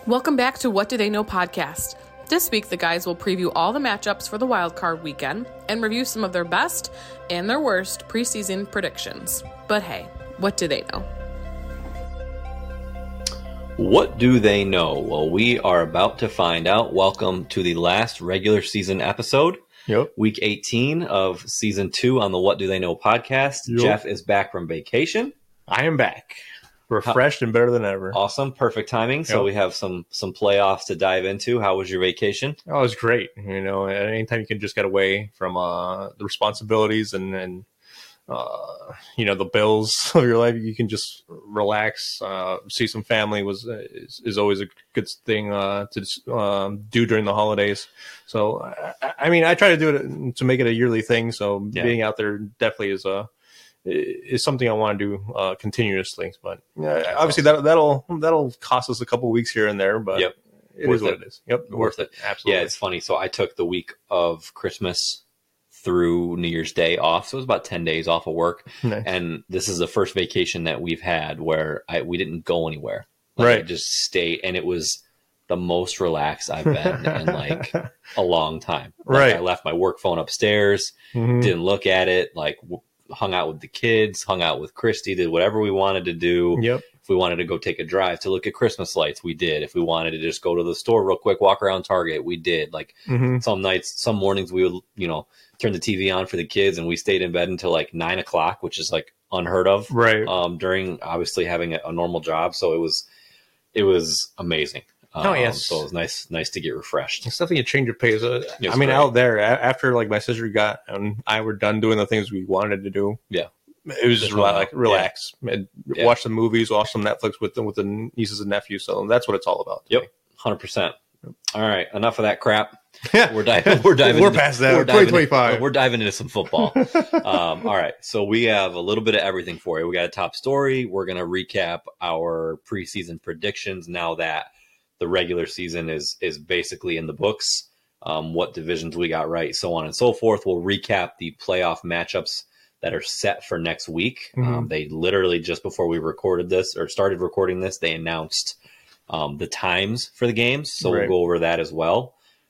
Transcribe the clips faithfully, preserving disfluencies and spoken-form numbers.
Welcome back to What Do They Know podcast. This week, the guys will preview all the matchups for the wildcard weekend and review some of their best and their worst preseason predictions. But hey, what do they know? What do they know? Well, we are about to find out. Welcome to the last regular season episode. Yep. Week eighteen of season two on the What Do They Know podcast. Yep. Jeff is back from vacation. I am back. Refreshed and better than ever. Awesome. Perfect timing. So Yep. we have some some playoffs to dive into. How was your vacation? Oh, it was great. You know, anytime you can just get away from uh, the responsibilities and, and uh, you know, the bills of your life, you can just relax, uh, see some family was is, is always a good thing uh, to um, do during the holidays. So, I, I mean, I try to do it to make it a yearly thing. So Yeah. being out there definitely is a is something I want to do uh, continuously. But uh, obviously awesome. that that'll that'll cost us a couple of weeks here and there. But Yep. it Worth is what it. it is. Yep, Worth it. Absolutely. Yeah, it's funny. So I took the week of Christmas through New Year's Day off. So it was about ten days off of work. Nice. And this is the first vacation that we've had where I, we didn't go anywhere. Like, Right. I just stayed. And it was the most relaxed I've been in like a long time. Like, Right. I left my work phone upstairs, Mhm. didn't look at it, like w- hung out with the kids, hung out with Christy, did whatever we wanted to do. Yep. If we wanted to go take a drive to look at Christmas lights, we did. If we wanted to just go to the store real quick, walk around Target, we did. Like Mhm. some nights, some mornings we would, you know, turn the T V on for the kids and we stayed in bed until like nine o'clock, which is like unheard of. Right. Um, during obviously having a, a normal job. So it was, it was amazing. Oh, Um, yes. So it was nice, nice to get refreshed. It's definitely a change of pace. Uh, It's I mean, great. out there a- after like my sister got and I were done doing the things we wanted to do. Yeah. It was just Just rela- hung like out. relax, and Yeah. watch some movies, watch some Netflix with the, with the nieces and nephews. So that's what it's all about. to Yep. me. Hundred percent. All right. Enough of that crap. Yeah. We're diving. We're diving. We're into, past that. We're We're diving, twenty twenty-five. We're diving into some football. um, all right. So we have a little bit of everything for you. We got a top story. We're going to recap our preseason predictions now that the regular season is is basically in the books. Um, what divisions we got right, so on and so forth. We'll recap the playoff matchups that are set for next week. Mhm. Um, they literally just before we recorded this or started recording this, they announced um, the times for the games. So Right. we'll go over that as well.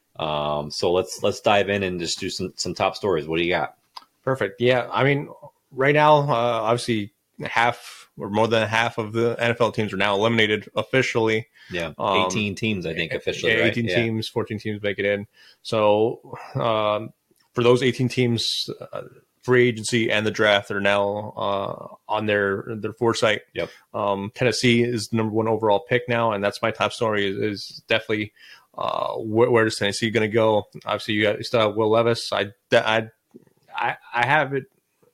Um, so let's let's dive in and just do some some top stories. What do you got? Perfect. Yeah. I mean, right now, uh, obviously, half or more than half of the N F L teams are now eliminated officially. Yeah, Um, eighteen teams, I think officially. Yeah, right? eighteen Yeah. teams, fourteen teams make it in. So um, for those eighteen teams, uh, free agency and the draft are now uh, on their their foresight. Yep. Um, Tennessee is the number one overall pick now, and that's my top story. Is, is definitely uh, where, where is Tennessee going to go? Obviously, you, got, you still have Will Levis. I I I, I have it.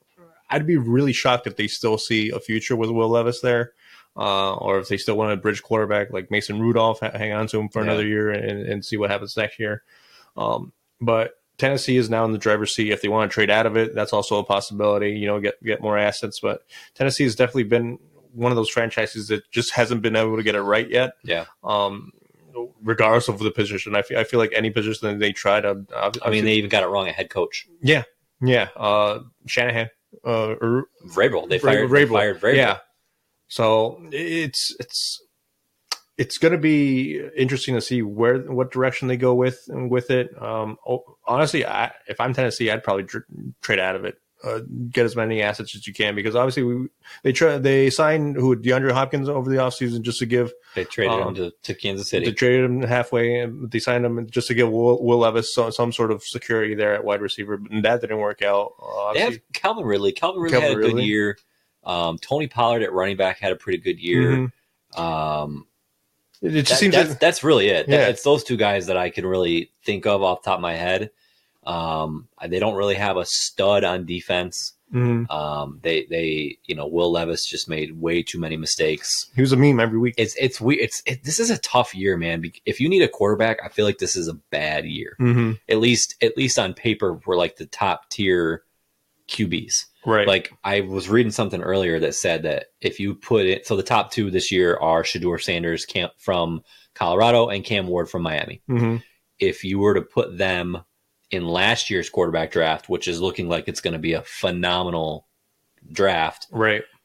I'd be really shocked if they still see a future with Will Levis there. Uh, or if they still want to bridge quarterback like Mason Rudolph, ha- hang on to him for Yeah. another year and, and see what happens next year. Um, but Tennessee is now in the driver's seat. If they want to trade out of it, that's also a possibility, you know, get, get more assets. But Tennessee has definitely been one of those franchises that just hasn't been able to get it right yet. Yeah. Um, regardless of the position, I feel, I feel like any position that they try to, uh, I mean, they even got it wrong at head coach. yeah, yeah. Uh, Shanahan, uh, or Vrabel. They fired. Vrabel. They fired Vrabel. Yeah. So it's it's it's going to be interesting to see where what direction they go with with it. Um, oh, honestly, I, if I'm Tennessee, I'd probably tr- trade out of it. Uh, get as many assets as you can because obviously we, they try they signed who DeAndre Hopkins over the offseason just to give They traded Um, him to, to Kansas City. they traded him halfway and they signed him just to give Will, Will Levis some, some sort of security there at wide receiver, and that didn't work out. Uh, They have obviously, Calvin Ridley. Calvin Ridley Calvin had a good Ridley. year. Um, Tony Pollard at running back had a pretty good year. Mhm. Um, it, it just that- seems that's, like, that's really it. That- Yeah. It's those two guys that I can really think of off the top of my head. Um, they don't really have a stud on defense. Mhm. Um, they, they, you know, Will Levis just made way too many mistakes. he was a meme every week. It's, it's we, it's, it, this is a tough year, man. Be- If you need a quarterback, I feel like this is a bad year. Mm-hmm. At least, at least on paper, we're like the top tier Q Bs. Right. Like I was reading something earlier that said that if you put it, so the top two this year are Shedeur Sanders Cam, from Colorado and Cam Ward from Miami. Mm-hmm. If you were to put them in last year's quarterback draft, which is looking like it's going to be a phenomenal draft, Right.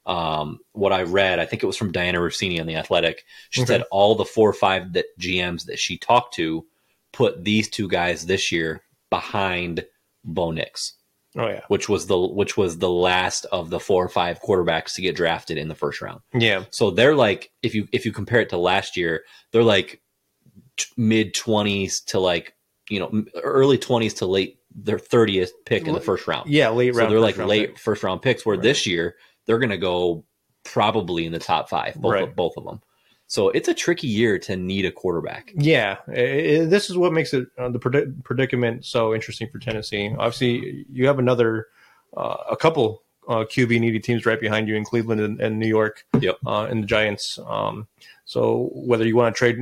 Um, what I read, I think it was from Diana Rossini on The Athletic. She Okay. said all the four or five that G Ms that she talked to put these two guys this year behind Bo Nix, Oh yeah, which was the which was the last of the four or five quarterbacks to get drafted in the first round. yeah, So they're like, if you if you compare it to last year, they're like t- mid twenties to like you know early twenties to late their thirtieth pick in the first round. yeah. Late So round. they're first like round late pick. first round picks. Where Right. this year they're going to go probably in the top five, both Right. of, both of them. So it's a tricky year to need a quarterback. Yeah, i i this is what makes it uh, the predic- predicament so interesting for Tennessee. Obviously, you have another uh, a couple uh, Q B needy teams right behind you in Cleveland and, and New York, Yep. uh, and the Giants. Um, so whether you want to trade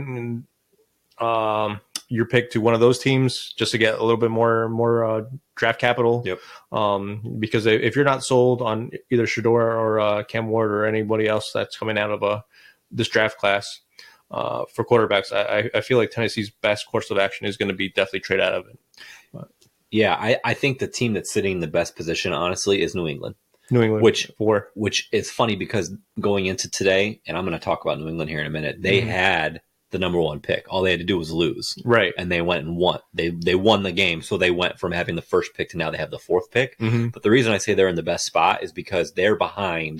um, your pick to one of those teams just to get a little bit more more uh, draft capital, Yep. um, because if you're not sold on either Shador or uh, Cam Ward or anybody else that's coming out of a this draft class uh, for quarterbacks, I, I feel like Tennessee's best course of action is going to be definitely trade out of it. Yeah, I, I think the team that's sitting in the best position, honestly, is New England. New England, Which- for Which is funny because going into today, and I'm going to talk about New England here in a minute, they Mhm. had the number one pick. All they had to do was lose, right. and they went and won. They they won the game, so they went from having the first pick to now they have the fourth pick. Mm-hmm. But the reason I say they're in the best spot is because they're behind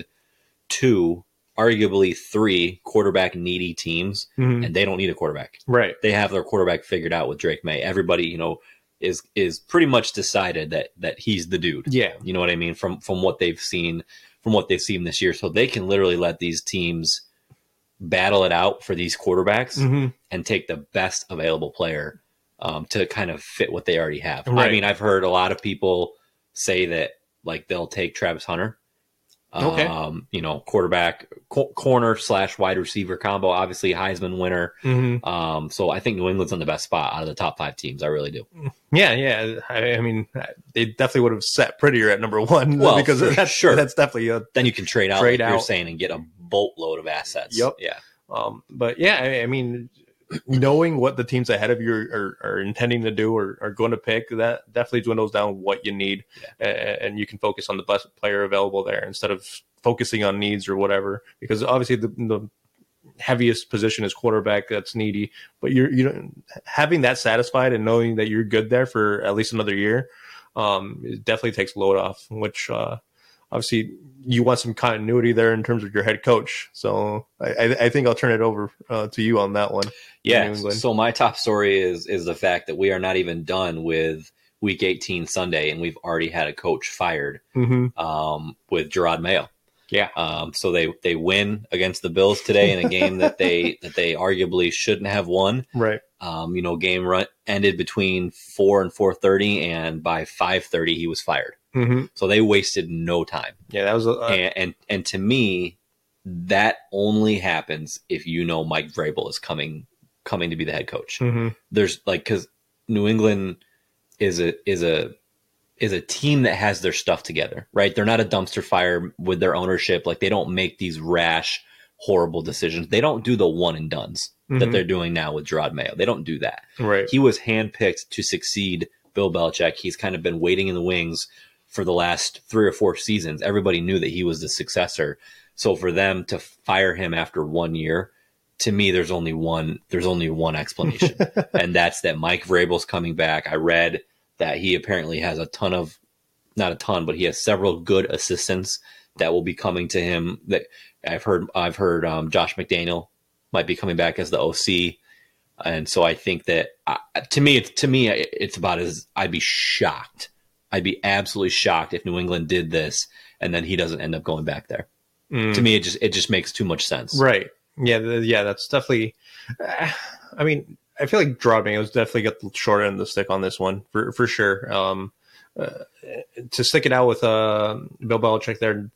two, arguably three quarterback needy teams, Mm-hmm. and they don't need a quarterback. Right. They have their quarterback figured out with Drake May. Everybody, you know, is is pretty much decided that that he's the dude. Yeah. You know what I mean? From from what they've seen, from what they've seen this year, so they can literally let these teams battle it out for these quarterbacks Mm-hmm. and take the best available player um, to kind of fit what they already have. I Right. mean, I've heard a lot of people say that like they'll take Travis Hunter. Okay. Um, you know, quarterback, co- corner slash wide receiver combo. Obviously, Heisman winner. Mm-hmm. Um, so I think New England's in the best spot out of the top five teams. I really do. Yeah, yeah. I, I mean, they definitely would have sat prettier at number one. Well, because for that's sure. That's definitely a Then you can trade out, Trade like you're out. saying, and get a boatload of assets. Yep. Yeah. Um, but yeah, I, I mean, knowing what the teams ahead of you are, are, are intending to do or are going to pick, that definitely dwindles down what you need, Yeah. a- and you can focus on the best player available there instead of focusing on needs or whatever. Because obviously the, the heaviest position is quarterback. That's needy, but you're you know having that satisfied and knowing that you're good there for at least another year, um, it definitely takes load off. Which uh, obviously you want some continuity there in terms of your head coach. So I, I, I think I'll turn it over uh, to you on that one. Yeah. New England. So my top story is is the fact that we are not even done with Week eighteen Sunday, and we've already had a coach fired Mm-hmm. um, with Gerard Mayo. Yeah. Um, so they they win against the Bills today in a game that they that they arguably shouldn't have won. Right. Um, you know, game run ended between four and four thirty, and by five thirty he was fired. Mm-hmm. So they wasted no time. Yeah, that was a, uh, and, and and to me, that only happens if you know Mike Vrabel is coming coming to be the head coach. mm-hmm. There's like because New England is a is a is a team that has their stuff together, right? They're not a dumpster fire with their ownership. Like they don't make these rash, horrible decisions. They don't do the one and dones that Mhm. they're doing now with Gerard Mayo. They don't do that. right. He was handpicked to succeed Bill Belichick. He's kind of been waiting in the wings for the last three or four seasons. Everybody knew that he was the successor. So for them to fire him after one year, to me, there's only one. There's only one explanation, and that's that Mike Vrabel's coming back. I read that he apparently has a ton of, not a ton, but he has several good assistants that will be coming to him. That I've heard. I've heard um, Josh McDaniel might be coming back as the O C. And so I think that uh, to me, it's to me, it's about as I'd be shocked. I'd be absolutely shocked if New England did this and then he doesn't end up going back there. Mm. To me, it just it just makes too much sense. Right. Yeah. th- Yeah. That's definitely. Uh, I mean, I feel like Gerard Mayo's definitely got the short end of the stick on this one for for sure. Um, uh, to stick it out with uh, Bill Belichick there,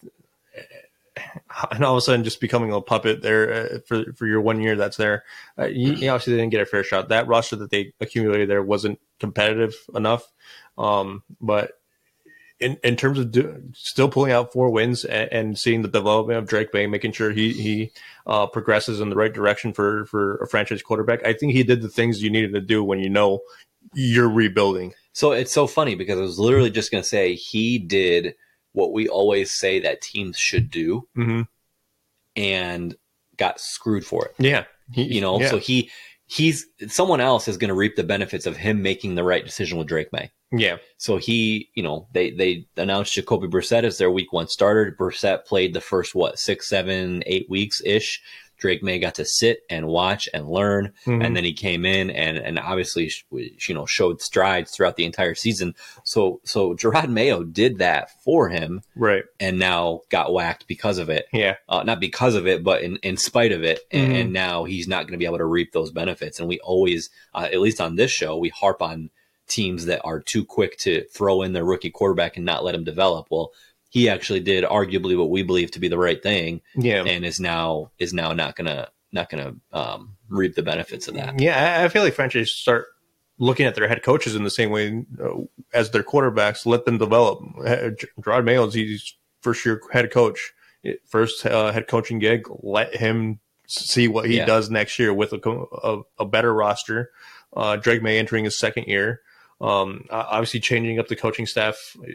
and all of a sudden just becoming a puppet there uh, for for your one year that's there. Uh, you, you obviously didn't get a fair shot. That roster that they accumulated there wasn't competitive enough. Um, but in, in terms of do, still pulling out four wins and, and seeing the development of Drake May, making sure he he uh, progresses in the right direction for for a franchise quarterback, I think he did the things you needed to do when you know you're rebuilding. So it's so funny because I was literally just going to say he did what we always say that teams should do, Mm-hmm. and got screwed for it. Yeah. He, You know, yeah. so he he's someone else is going to reap the benefits of him making the right decision with Drake May. Yeah. So he, you know, they they announced Jacoby Brissett as their week one starter. Brissett played the first what six, seven, eight weeks ish. Drake May got to sit and watch and learn, Mhm. and then he came in and and obviously you know showed strides throughout the entire season. So so Gerard Mayo did that for him, Right. and now got whacked because of it. Yeah. Uh, not because of it, but in, in spite of it. And, Mhm. and now he's not going to be able to reap those benefits. And we always, uh, at least on this show, we harp on teams that are too quick to throw in their rookie quarterback and not let him develop. Well, he actually did arguably what we believe to be the right thing, Yeah. and is now is now not gonna not gonna um, reap the benefits of that. Yeah. I I feel like franchises start looking at their head coaches in the same way uh, as their quarterbacks. Let them develop. Uh, Gerard Mayo is his first year head coach, first uh, head coaching gig. Let him see what he Yeah. does next year with a, co- a, a better roster. Uh, Drake May entering his second year. Um, uh, obviously, changing up the coaching staff.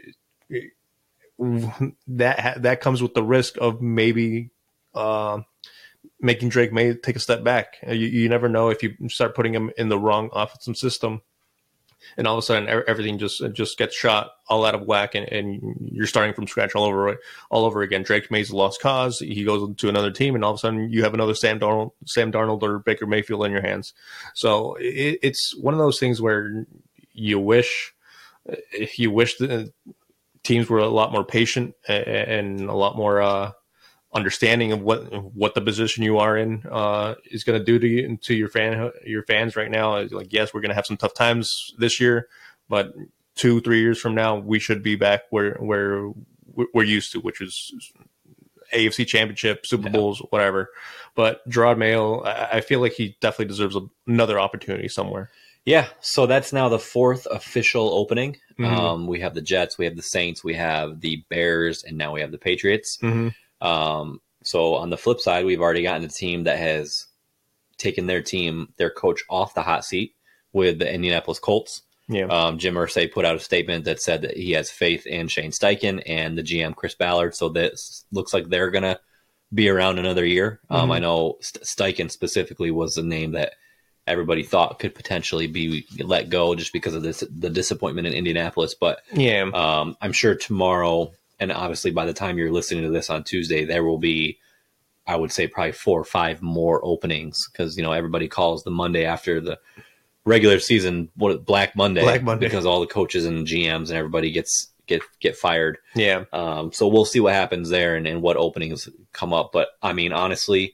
That ha- that comes with the risk of maybe uh, making Drake May take a step back. You, you never know if you start putting him in the wrong offensive system, and all of a sudden e- everything just just gets shot all out of whack, and, and you're starting from scratch all over all over again. Drake May's a lost cause. He goes to another team, and all of a sudden you have another Sam Darnold, Sam Darnold or Baker Mayfield in your hands. So it, it's one of those things where you wish if you wish the teams were a lot more patient and a lot more uh, understanding of what what the position you are in uh, is going to do to you to your fan your fans right now. Like, yes, we're going to have some tough times this year, but two three years from now, we should be back where where we're used to, which is A F C Championship, Super Bowls, yeah. whatever. But Gerard Mayo, I feel like he definitely deserves another opportunity somewhere. Yeah, so that's now the fourth official opening. Mm-hmm. Um, we have the Jets, we have the Saints, we have the Bears, and now we have the Patriots. Mm-hmm. Um, so on the flip side, we've already gotten a team that has taken their team, their coach off the hot seat with the Indianapolis Colts. Yeah. Um, Jim Irsay put out a statement that said that he has faith in Shane Steichen and the G M Chris Ballard. So this looks like they're going to be around another year. Um, Mm-hmm. I know St- Steichen specifically was a name that everybody thought could potentially be let go just because of this, the disappointment in Indianapolis. But yeah, um, I'm sure tomorrow, and obviously by the time you're listening to this on Tuesday, there will be, I would say, probably four or five more openings because, you know, everybody calls the Monday after the regular season what Black Monday, Black Monday. because all the coaches and G Ms and everybody gets get get fired. Yeah. Um, so we'll see what happens there and, and what openings come up. But I mean, honestly,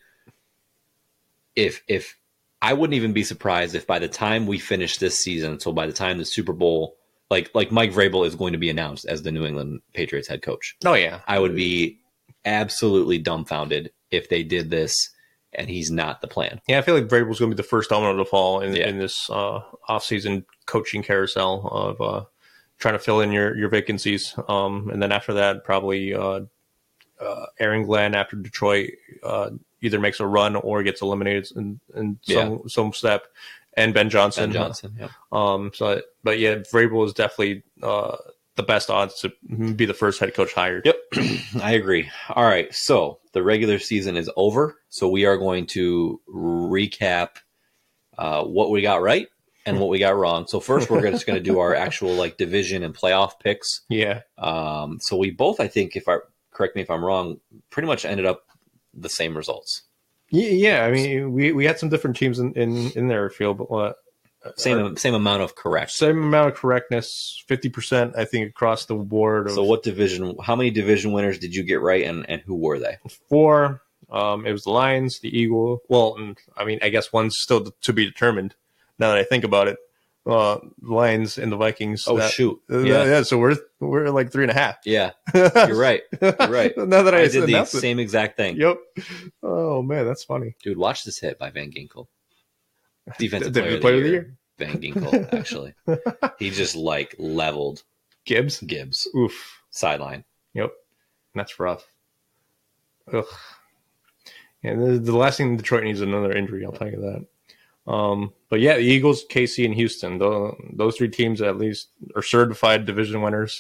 if if I wouldn't even be surprised if by the time we finish this season, so by the time the Super Bowl, like like Mike Vrabel is going to be announced as the New England Patriots head coach. Oh yeah, I would be absolutely dumbfounded if they did this and he's not the plan. Yeah, I feel like Vrabel's going to be the first domino to fall in, Yeah. in this uh, offseason coaching carousel of uh, trying to fill in your, your vacancies. Um, and then after that, probably uh, uh, Aaron Glenn after Detroit uh, either makes a run or gets eliminated in, in some, Yeah. some step. And Ben Johnson. Ben Johnson, yeah. Um, so, but yeah, Vrabel is definitely uh, the best odds to be the first head coach hired. Yep, I agree. All right, so the regular season is over, so we are going to recap uh, what we got right and what we got wrong. So first, we're just going to do our actual like division and playoff picks. Yeah. Um, so we both, I think, if I correct me if I'm wrong, pretty much ended up the same results. Yeah, yeah. I mean, we, we had some different teams in, in, in their field, but uh, Same same amount of correct. same amount of correctness, fifty percent, I think, across the board. Of So what division? How many division winners did you get right, and, and who were they? four. Um, it was the Lions, the Eagle. Well, and, I mean, I guess one's still to be determined. Now that I think about it, uh, the Lions and the Vikings. Oh that- shoot! uh, Yeah, yeah. So we're we're like three and a half. yeah. You're right. You're right. now that I, I did the announced it. same exact thing. Yep. Oh man, that's funny. Dude, watch this hit by Van Ginkel. Defensive Defensive player, of the player of the year. Van Ginkel, actually. He just like leveled Gibbs. Gibbs Oof. sideline. Yep. That's rough. Ugh. And the, the last thing Detroit needs is another injury. I'll tell you that. Um, but yeah, the Eagles, K C, and Houston. Those, those three teams at least are certified division winners.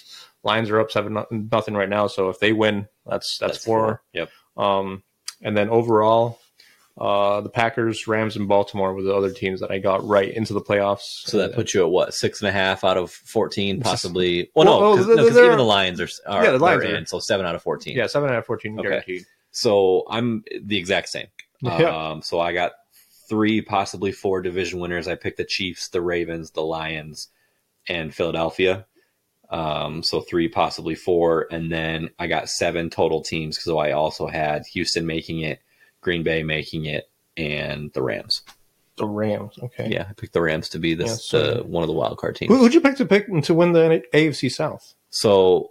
Lions are up seven nothing right now, so if they win, that's that's, that's four. four. Yep. Um, and then overall, uh, the Packers, Rams, and Baltimore were the other teams that I got right into the playoffs. So that puts you at what, six and a half out of fourteen, possibly. Well, well, no, because well, no, even the Lions are, are yeah, the Lions are in, so seven out of fourteen. Yeah, seven out of fourteen okay. guaranteed. So I'm the exact same. Yeah. Um, so I got three, possibly four division winners. I picked the Chiefs, the Ravens, the Lions, and Philadelphia. Um, so three, possibly four. And then I got seven total teams. So I also had Houston making it, Green Bay making it, and the Rams. The Rams, okay. Yeah, I picked the Rams to be this yeah, so the, one of the wild card teams. Who would you pick to pick to win the A F C South? So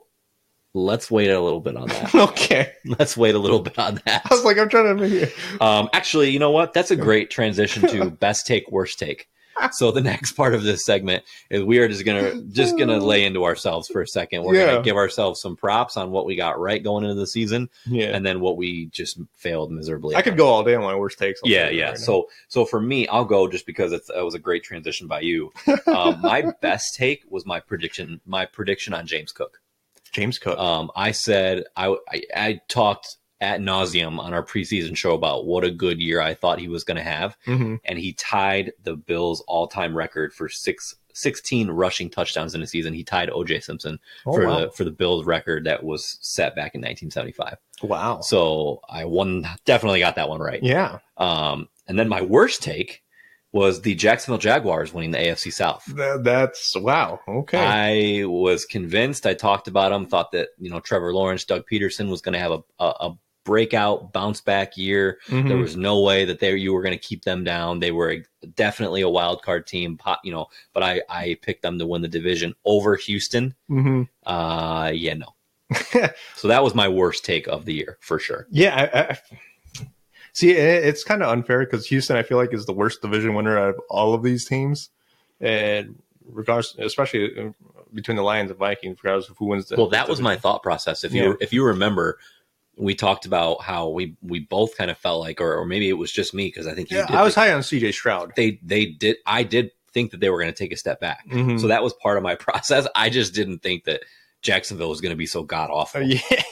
let's wait a little bit on that. Okay. Let's wait a little bit on that. I was like, I'm trying to make it. Um, actually, you know what? That's a great transition to best take, worst take. So the next part of this segment is we are just gonna just gonna lay into ourselves for a second. We're yeah. gonna give ourselves some props on what we got right going into the season, yeah, and then what we just failed miserably. I could go all day on my worst takes. Yeah, yeah. Right so, so for me, I'll go just because it's, it was a great transition by you. Um, my best take was my prediction. My prediction on James Cook. James Cook. Um, I said I, I I talked ad nauseum on our preseason show about what a good year I thought he was going to have. Mm-hmm. And he tied the Bills all-time record for six, sixteen rushing touchdowns in a season. He tied O J Simpson oh, for wow. the for the Bills record that was set back in nineteen seventy-five. Wow. So I won, definitely got that one right. Yeah. Um, and then my worst take was the Jacksonville Jaguars winning the A F C South. That, that's, wow. Okay. I was convinced. I talked about them, thought that, you know, Trevor Lawrence, Doug Peterson was going to have a, a, a breakout bounce back year. Mm-hmm. There was no way that they you were going to keep them down. They were definitely a wild card team, you know, but I, I picked them to win the division over Houston. Mm-hmm. Uh, yeah, no. So that was my worst take of the year for sure. Yeah. I, I, see, it's kind of unfair because Houston, I feel like, is the worst division winner out of all of these teams. And regardless, especially between the Lions and Vikings, regardless of who wins the Well, that was division. my thought process. If Yeah. you if you remember, we talked about how we, we both kind of felt like, or, or maybe it was just me because I think you yeah, did I was think, high on C J Stroud. They they did. I did think that they were going to take a step back. Mm-hmm. So that was part of my process. I just didn't think that Jacksonville was going to be so god awful. Uh, yeah,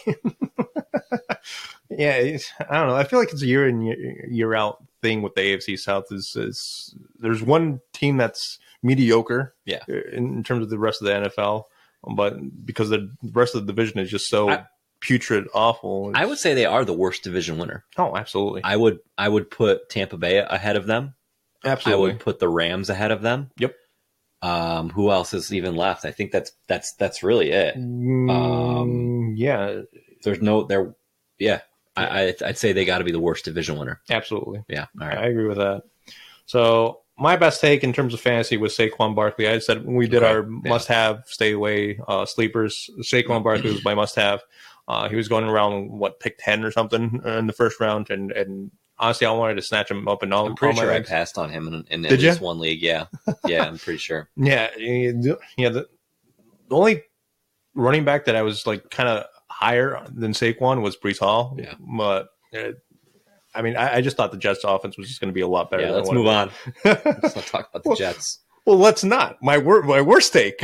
yeah. It's, I don't know. I feel like it's a year in year, year out thing with the A F C South. Is, is there's one team that's mediocre, yeah, in, in terms of the rest of the N F L, but because the rest of the division is just so I, putrid, awful. I would say they are the worst division winner. Oh, absolutely. I would I would put Tampa Bay ahead of them. Absolutely. I would put the Rams ahead of them. Yep. Um, who else is even left? I think that's that's that's really it. Mm, Um, yeah. There's no there. Yeah, I, I I'd say they got to be the worst division winner. Absolutely. Yeah. All right. I agree with that. So my best take in terms of fantasy was Saquon Barkley. I said when we did Okay. our Yeah. must-have, stay away uh, sleepers, Saquon Barkley was my must-have. Uh, he was going around what pick ten or something in the first round, and and honestly, I wanted to snatch him up in all. I'm pretty all my sure I leagues. passed on him in, in at Did least ya? one league. Yeah, yeah, I'm pretty sure. Yeah, yeah. The, the only running back that I was like kind of higher than Saquon was Breece Hall. Yeah. But uh, I mean, I, I just thought the Jets' offense was just going to be a lot better. Yeah, than let's what move it on. was. Let's not talk about the Well, Jets. Well, let's not. My wor- my worst take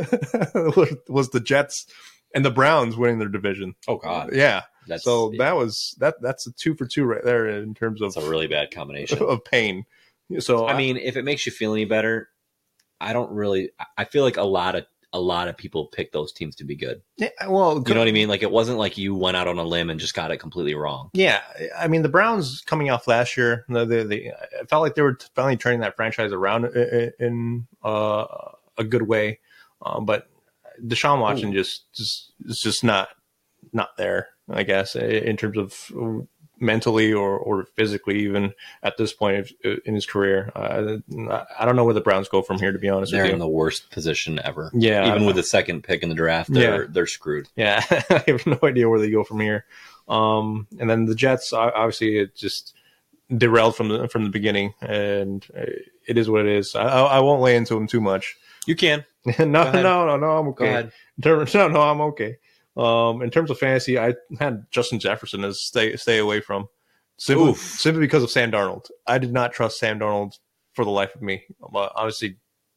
was the Jets and the Browns winning their division. Oh God, Yeah. that's So yeah, that was that. That's a two for two right there in terms of that's a really bad combination. of pain. So I mean, if it makes you feel any better, I don't really. I feel like a lot of a lot of people pick those teams to be good. yeah, well, You know what I mean? Like it wasn't like you went out on a limb and just got it completely wrong. Yeah, I mean the Browns coming off last year, they, they, they it felt like they were finally turning that franchise around in, in uh, a good way, uh, but Deshaun Watson Ooh. just just is just not not there, I guess, in terms of mentally or, or physically, even at this point in his career. Uh, I don't know where the Browns go from here, to be honest They're with you. in the worst position ever. Yeah, I even don't with know. the second pick in the draft, they're Yeah. they're screwed. Yeah, I have no idea where they go from here. Um, and then the Jets, obviously, it just derailed from the from the beginning, and it is what it is. I, I won't lay into them too much. You can. no, no, no, no, I'm okay. Go ahead. In terms, no, no, I'm okay. Um, in terms of fantasy, I had Justin Jefferson as stay stay away from simply, Oof. simply because of Sam Darnold. I did not trust Sam Darnold for the life of me. But obviously,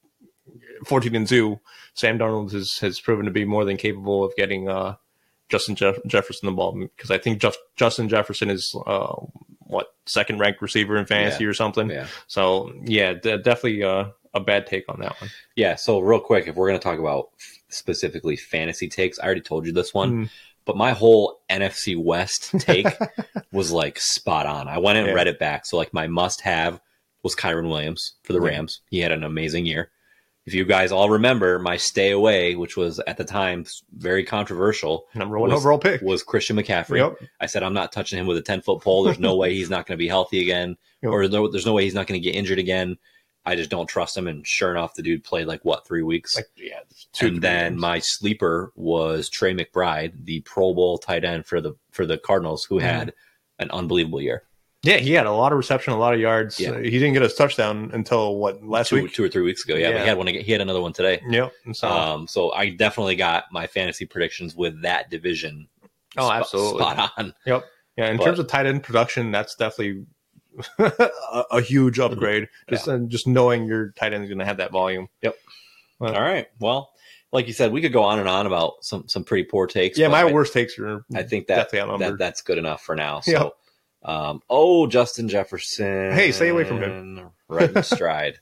fourteen and two, Sam Darnold has, has proven to be more than capable of getting uh, Justin Jeff- Jefferson the ball, because I think Jeff- Justin Jefferson is uh, what second ranked receiver in fantasy Yeah. or something. Yeah. So yeah, d- definitely uh, a bad take on that one. Yeah. So real quick, if we're going to talk about specifically fantasy takes, I already told you this one, Mm. but my whole N F C West take was like spot on. I went and Yeah. read it back. So like my must have was Kyron Williams for the Yeah. Rams. He had an amazing year. If you guys all remember, my stay away, which was at the time very controversial, Number one was, overall pick. was Christian McCaffrey. Yep. I said, I'm not touching him with a ten foot pole. There's no way he's not going to be healthy again, Yep. or no, there's no way he's not going to get injured again. I just don't trust him. And sure enough, the dude played like what, three weeks. Like, yeah, two, and then games. my sleeper was Trey McBride, the Pro Bowl tight end for the for the Cardinals, who Mm-hmm. had an unbelievable year. Yeah, he had a lot of reception, a lot of yards. Yeah. Uh, he didn't get a touchdown until what last two, week. two or three weeks ago. Yeah, but Yeah. he had one. He had another one today. Yep. And so, Um, so I definitely got my fantasy predictions with that division. Oh, sp- absolutely. spot on. yep. Yeah, in but- terms of tight end production, that's definitely a, a huge upgrade. Just uh, just knowing your tight end is going to have that volume. Yep. Well- All right. Well, like you said, we could go on and on about some some pretty poor takes. Yeah, but my I, worst takes are. I think that, definitely that outnumbered. that's good enough for now. So, Yep. um, oh, Justin Jefferson. Hey, stay away from him. Right in stride.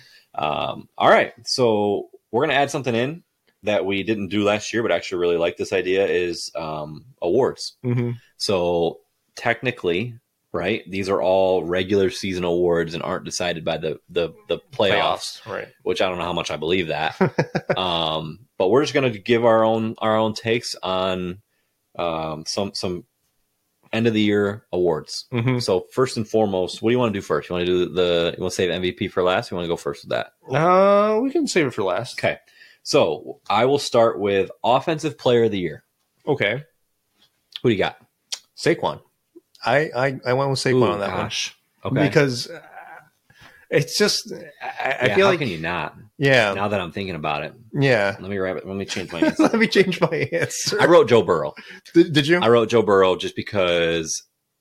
Um, all right. So we're gonna add something in that we didn't do last year, but actually really like this idea is um, awards. hmm So technically, right, these are all regular season awards and aren't decided by the the, the playoffs, playoffs, right? which I don't know how much I believe that. um, but we're just going to give our own our own takes on um, some some end of the year awards. hmm So first and foremost, what do you want to do first? You want to do the you want to save M V P for last? You want to go first with that? Uh, we can save it for last. Okay. So I will start with offensive player of the year. Okay. Who do you got? Saquon. I I, I went with Saquon Ooh, on that gosh. one Okay. because uh, it's just I, I Yeah, feel how like can you not? yeah Now that I'm thinking about it, yeah. let me write, let me change my answer. Let me change my answer. I wrote Joe Burrow. Did, did you? I wrote Joe Burrow just because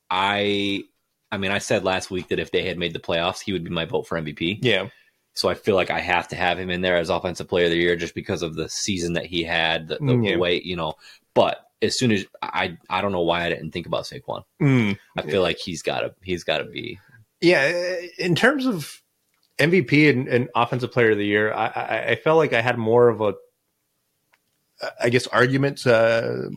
I, I mean, I said last week that if they had made the playoffs, he would be my vote for M V P. yeah. So I feel like I have to have him in there as offensive player of the year just because of the season that he had, the, the Mm, yeah. way, you know. But as soon as I, I don't know why I didn't think about Saquon. Mm. I feel like he's got to, he's got to be. Yeah, in terms of M V P and, and offensive player of the year, I, I, I felt like I had more of a, I guess, argument uh,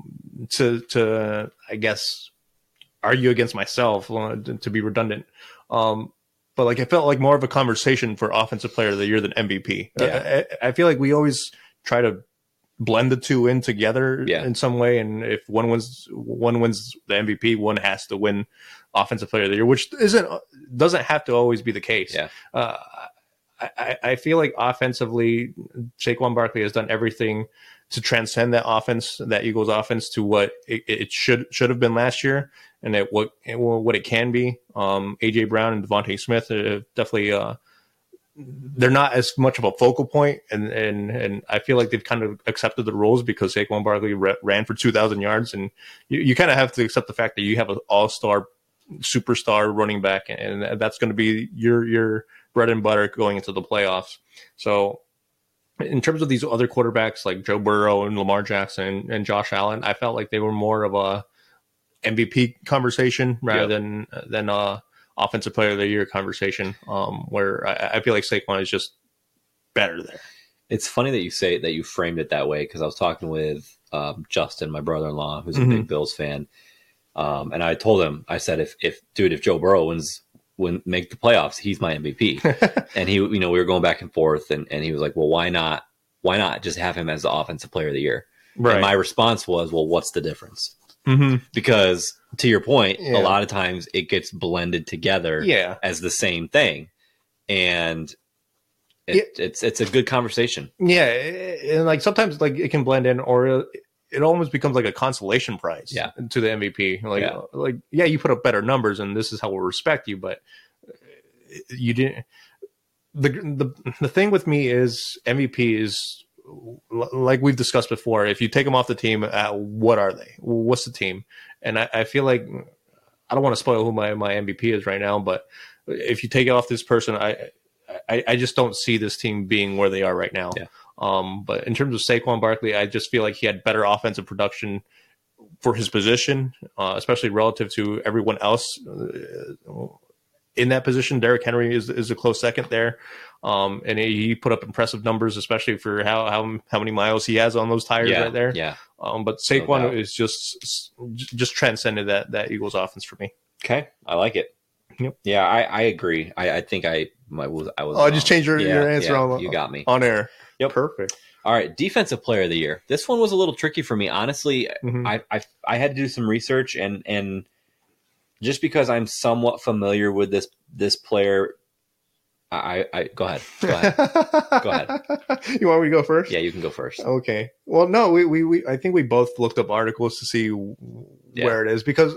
to to I guess argue against myself uh, to be redundant. Um, but like I felt like more of a conversation for offensive player of the year than M V P. Yeah. I, I feel like we always try to blend the two in together Yeah. in some way, and if one wins, one wins the M V P, one has to win offensive player of the year, which isn't doesn't have to always be the case. Yeah. Uh, I, I- I feel like offensively, Saquon Barkley has done everything to transcend that offense, that Eagles offense, to what it, it should should have been last year, and it, what it, what it can be. Um, A J Brown and Devontae Smith are definitely uh, they're not as much of a focal point, and and and I feel like they've kind of accepted the rules because Saquon Barkley ra- ran for two thousand yards, and you, you kind of have to accept the fact that you have an all star superstar running back, and that's going to be your your bread and butter going into the playoffs. So in terms of these other quarterbacks like Joe Burrow and Lamar Jackson and, and Josh Allen, I felt like they were more of a M V P conversation rather Yep. than than a offensive player of the year conversation, um, where I, I feel like Saquon is just better there. It's funny that you say that you framed it that way because I was talking with um, Justin, my brother-in-law, who's a Mhm. big Bills fan, um, and I told him, I said, if if dude, if Joe Burrow wins, win make the playoffs, he's my M V P. And he, you know, we were going back and forth, and, and he was like, well, why not? Why not just have him as the offensive player of the year? And my response was, well, what's the difference? mm-hmm. Because to your point, Yeah. a lot of times it gets blended together Yeah. as the same thing, and it, it's it's a good conversation. Yeah. And like sometimes like it can blend in, or it almost becomes like a consolation prize Yeah. to the M V P. Like, Yeah. like, yeah, you put up better numbers and this is how we'll respect you, but you didn't. The, the, the thing with me is M V P is like we've discussed before. If you take them off the team, uh, what are they? What's the team? And I, I feel like I don't want to spoil who my, my M V P is right now, but if you take off this person, I, I, I just don't see this team being where they are right now. Yeah. Um, but in terms of Saquon Barkley, I just feel like he had better offensive production for his position, uh, especially relative to everyone else uh, in that position. Derrick Henry is is a close second there, um, and he put up impressive numbers, especially for how how how many miles he has on those tires yeah, right there. Yeah. Um, but Saquon No is just just transcended that that Eagles offense for me. Okay, I like it. Yep. Yeah, I, I agree. I, I think I my, was I was. Oh, I just changed your, yeah, your answer yeah, on you got me on air. Yep. Perfect. All right, defensive player of the year. This one was a little tricky for me, honestly. Mm-hmm. I, I I had to do some research, and and just because I'm somewhat familiar with this this player, I I go ahead, go ahead, go ahead. You want me to go first? Yeah, you can go first. Okay. Well, no, we we, we I think we both looked up articles to see Yeah. where it is, because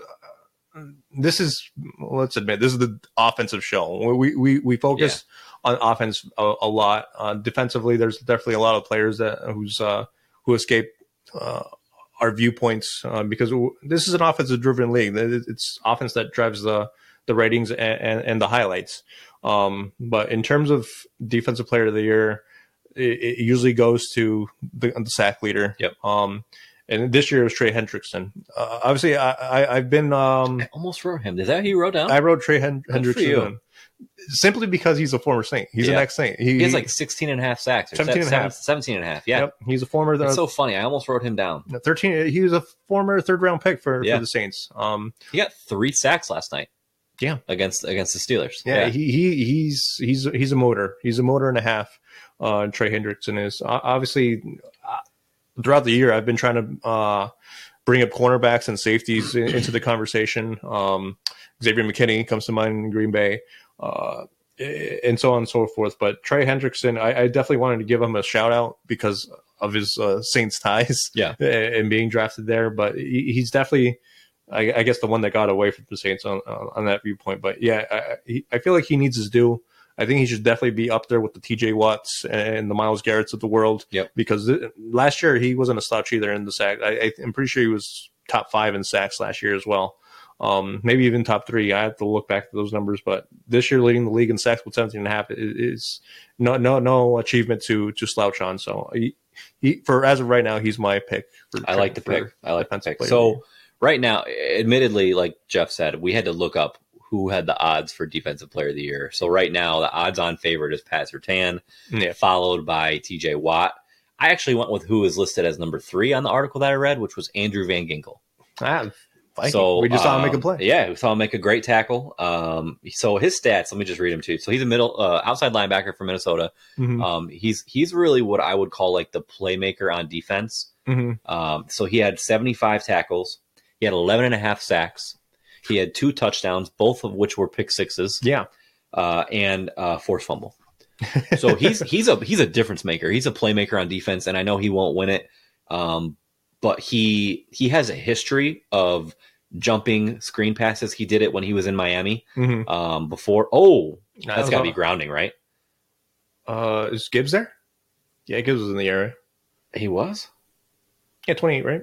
this is, let's admit, this is the offensive show. We we we focus on offense a, a lot. Uh, defensively, there's definitely a lot of players that who's uh, who escape uh, our viewpoints uh, because this is an offensive driven league. It's offense that drives the the ratings and, and, and the highlights. Um, but in terms of defensive player of the year, it, it usually goes to the, the sack leader. Yep. Um, and this year it was Trey Hendrickson. Uh, obviously, I, I, I've been. Um, I almost wrote him. Is that who you wrote down? I wrote Trey Hen- Good for Hendrickson you. down. Simply because he's a former Saint. He's Yeah. an ex-Saint. He, He has like sixteen and a half sacks. Or seventeen and a half. seventeen and a half. Yeah. Yep, he's a former. It's so funny. I almost wrote him down. thirteen. He was a former third-round pick for, Yeah. for the Saints. Um, He got three sacks last night. Yeah. Against against the Steelers. yeah, He, he he's he's he's a motor. He's a motor and a half. Uh, Trey Hendrickson is uh, obviously uh, throughout the year. I've been trying to uh, bring up cornerbacks and safeties in, into the conversation. Um, Xavier McKinney comes to mind in Green Bay. Uh, and so on and so forth. But Trey Hendrickson, I, I definitely wanted to give him a shout out because of his uh, Saints ties, Yeah. and being drafted there. But he, he's definitely, I, I guess, the one that got away from the Saints on on that viewpoint. But yeah, I, he, I feel like he needs his due. I think he should definitely be up there with the T J Watts and the Myles Garretts of the world. Yep. Because th- last year he wasn't a slouch either in the sack. I, I, I'm pretty sure he was top five in sacks last year as well. Um, maybe even top three. I have to look back to those numbers, but this year leading the league in sacks with seventeen and a half is, is no, no, no achievement to, to slouch on. So he, he, for as of right now, he's my pick. For, I like the for pick. I like the defensive pick. player. So right now, admittedly, like Jeff said, we had to look up who had the odds for defensive player of the year. So right now, the odds on favorite is Pat Surtain, Yeah. followed by T J Watt. I actually went with who is listed as number three on the article that I read, which was Andrew Van Ginkel. Ah, Viking. So we just saw him um, make a play. Yeah, we saw him make a great tackle. Um, so his stats, let me just read them too. So he's a middle uh, outside linebacker for Minnesota. Mhm. Um, he's he's really what I would call like the playmaker on defense. Mhm. Um, so he had seventy-five tackles. He had eleven and a half sacks. He had two touchdowns, both of which were pick sixes. Yeah. Uh, and uh, forced fumble. So he's he's a he's a difference maker. He's a playmaker on defense, and I know he won't win it. Um, but he he has a history of jumping screen passes. He did it when he was in Miami. Mhm. Um, before oh, That that's was got to all- be grounding, right? Uh, is Gibbs there? Yeah, Gibbs was in the area. He was. Yeah, twenty-eight, right?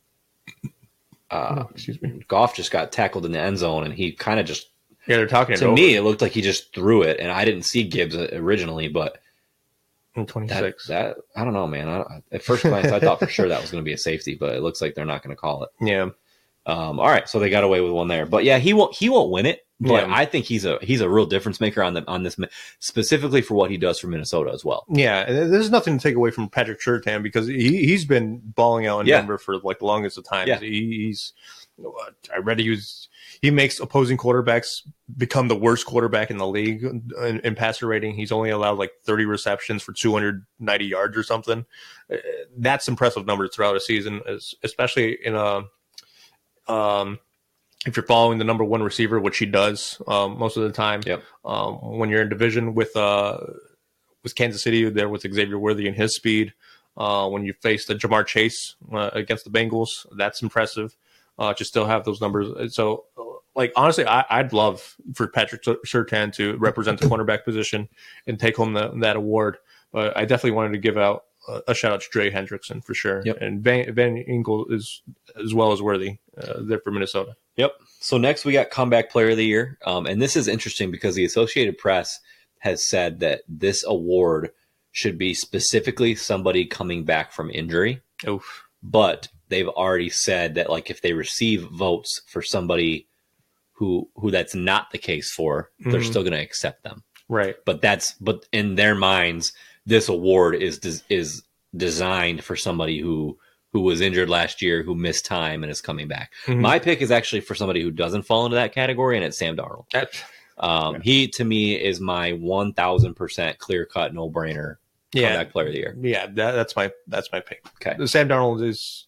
Uh, Oh, excuse me. Goff just got tackled in the end zone, and he kind of just Yeah, they're talking it to over. me it looked like he just threw it, and I didn't see Gibbs originally, but In that, twenty-six. that I don't know, man. I, at first glance, I thought for sure that was going to be a safety, but it looks like they're not going to call it. Yeah. Um, all right, so they got away with one there, but yeah, he won't he won't win it. But Yeah. I think he's a he's a real difference maker on the on this specifically for what he does for Minnesota as well. Yeah, and there's nothing to take away from Patrick Surtain because he he's been balling out in Yeah. Denver for like the longest of times. Yeah. He, he's I read he was he makes opposing quarterbacks become the worst quarterback in the league in, in passer rating. He's only allowed like thirty receptions for two hundred ninety yards or something. Uh, That's impressive numbers throughout a season, es- especially in a um. If you're following the number one receiver, which he does um, most of the time, Yep. um, when you're in division with uh, with Kansas City, there with Xavier Worthy and his speed. Uh, when you face the Jamar Chase uh, against the Bengals, that's impressive. Uh, to still have those numbers. So, like honestly, I, I'd love for Patrick Surtain to represent the cornerback position and take home the, that award. But I definitely wanted to give out a, a shout out to Trey Hendrickson for sure, Yep. and Van, Van Inkel is as well as Worthy uh, there for Minnesota. Yep. So next we got comeback player of the year, um, and this is interesting because the Associated Press has said that this award should be specifically somebody coming back from injury. Oof. But they've already said that, like, if they receive votes for somebody who who that's not the case for, mm-hmm. they're still going to accept them. Right. But that's but in their minds, this award is is designed for somebody who who was injured last year, who missed time and is coming back. Mm-hmm. My pick is actually for somebody who doesn't fall into that category, and it's Sam Darnold. That's, um, yeah. He, to me, is my one thousand percent clear-cut, no-brainer yeah. comeback player of the year. Yeah, that, that's my that's my pick. Okay. Sam Darnold is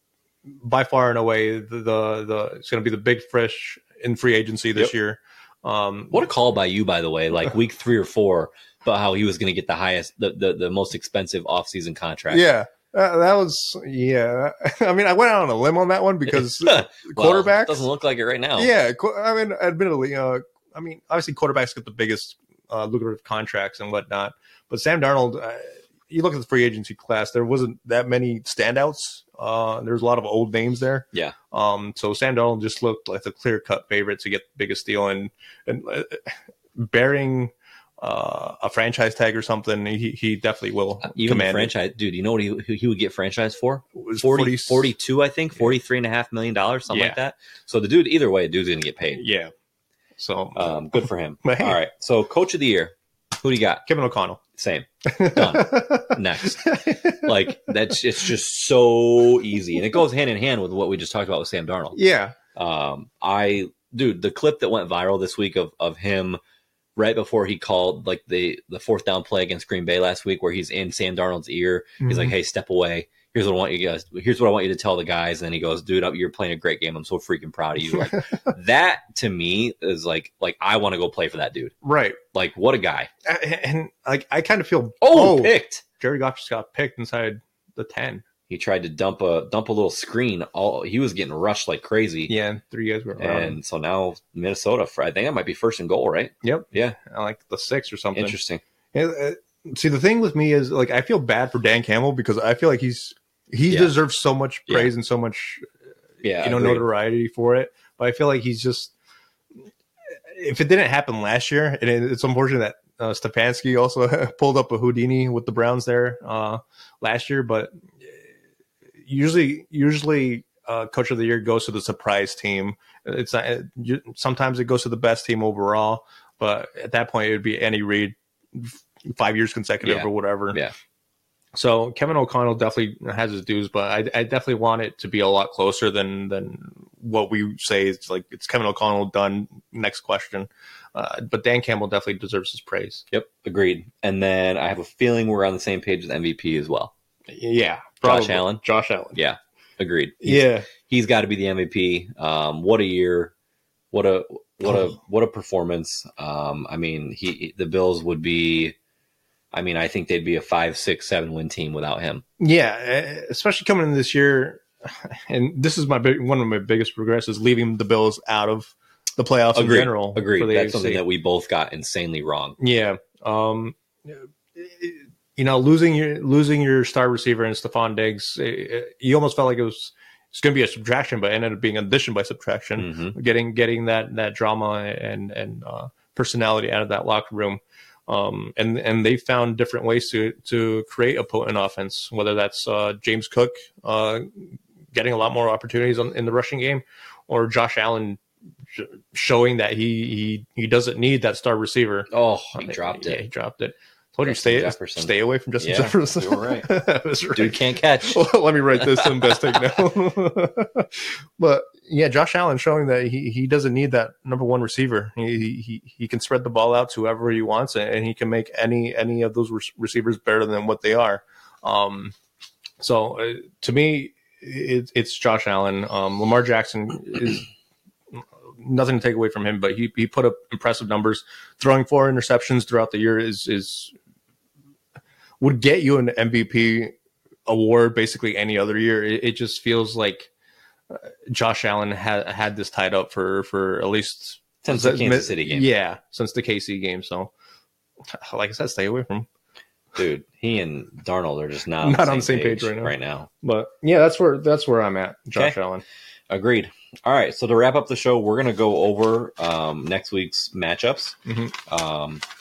by far and away the the, the it's going to be the big fish in free agency this yep. year. Um, what a call by you, by the way, like week three or four, about how he was going to get the highest, the, the, the most expensive offseason contract. Yeah. Uh, that was, yeah. I mean, I went out on a limb on that one because well, quarterbacks. Doesn't look like it right now. Yeah. I mean, admittedly, uh, I mean, obviously quarterbacks get the biggest uh, lucrative contracts and whatnot. But Sam Darnold, uh, you look at the free agency class, there wasn't that many standouts. Uh, there's a lot of old names there. Yeah. Um. So Sam Darnold just looked like the clear cut favorite to get the biggest deal, and and uh, bearing uh, a franchise tag or something, he he definitely will. Uh, even command franchise, it. Dude. You know what he he would get franchise for? forty, forty, forty-two, I think, forty-three and a half million dollars, something yeah. like that. So the dude, either way, the dude's gonna get paid. Yeah. So um, good for him. All right. So coach of the year, who do you got? Kevin O'Connell. Same. Done. Next. Like, that's it's just so easy. And it goes hand in hand with what we just talked about with Sam Darnold. Yeah. Um, I dude, the clip that went viral this week of of him right before he called like the the fourth down play against Green Bay last week, where he's in Sam Darnold's ear. He's mm-hmm. like, "Hey, step away. Here's what I want you guys. Here's what I want you to tell the guys." And then he goes, "Dude, you're playing a great game. I'm so freaking proud of you." Like that to me is like, like I want to go play for that dude. Right. Like what a guy. And, and like I kind of feel oh, oh picked. Jerry Goff just got picked inside the ten. He tried to dump a dump a little screen. All he was getting rushed like crazy. Yeah, three guys were around. And so now Minnesota. I think that might be first and goal, right? Yep. Yeah, like the six or something. Interesting. And, uh, see, the thing with me is like I feel bad for Dan Campbell because I feel like he's he yeah. deserves so much praise yeah. and so much, yeah, you know, notoriety for it. But I feel like he's just if it didn't happen last year, and it's unfortunate that uh, Stefanski also pulled up a Houdini with the Browns there uh, last year, but. Usually, usually, uh, coach of the year goes to the surprise team. It's not, it, you, sometimes it goes to the best team overall, but at that point, it would be Andy Reid, five years consecutive yeah. or whatever. Yeah. So Kevin O'Connell definitely has his dues, but I, I definitely want it to be a lot closer than than what we say. It's like it's Kevin O'Connell done. Next question. Uh, but Dan Campbell definitely deserves his praise. Yep, agreed. And then I have a feeling we're on the same page with M V P as well. Yeah. Probably. Josh Allen. Josh Allen. Yeah, agreed. He's, yeah, he's got to be the M V P. Um, what a year! What a what a what a performance! Um, I mean, he the Bills would be. I mean, I think they'd be a five, six, seven win team without him. Yeah, especially coming in this year, and this is my big, one of my biggest regrets is leaving the Bills out of the playoffs agreed. in general. Agreed. That's A F C. Something that we both got insanely wrong. Yeah. Um, You know, losing your losing your star receiver in Stephon Diggs, it, it, you almost felt like it was it's going to be a subtraction, but it ended up being addition by subtraction. Mm-hmm. Getting getting that that drama and and uh, personality out of that locker room, um, and and they found different ways to to create a potent offense. Whether that's uh, James Cook uh, getting a lot more opportunities on, in the rushing game, or Josh Allen showing that he he he doesn't need that star receiver. Oh, he dropped yeah, it. He dropped it. Told you stay Jefferson. stay away from Justin yeah, Jefferson. You were right. That was right. Dude can't catch. Well, let me write this in best take now. But yeah, Josh Allen showing that he, he doesn't need that number one receiver. He, he he can spread the ball out to whoever he wants, and he can make any any of those re- receivers better than what they are. Um, so uh, to me, it, it's Josh Allen. Um, Lamar Jackson is. Nothing to take away from him, but he he put up impressive numbers. Throwing four interceptions throughout the year is is would get you an M V P award basically any other year. It, it just feels like uh, Josh Allen had had this tied up for for at least since the Kansas City game. Yeah, since the K C game. So, like I said, stay away from him. Dude, he and Darnold are just not on not the on the same page, page right now. right now. But yeah, that's where that's where I'm at. Josh okay. Allen. Agreed. All right, so to wrap up the show, we're going to go over um, next week's matchups. Mm-hmm. Um,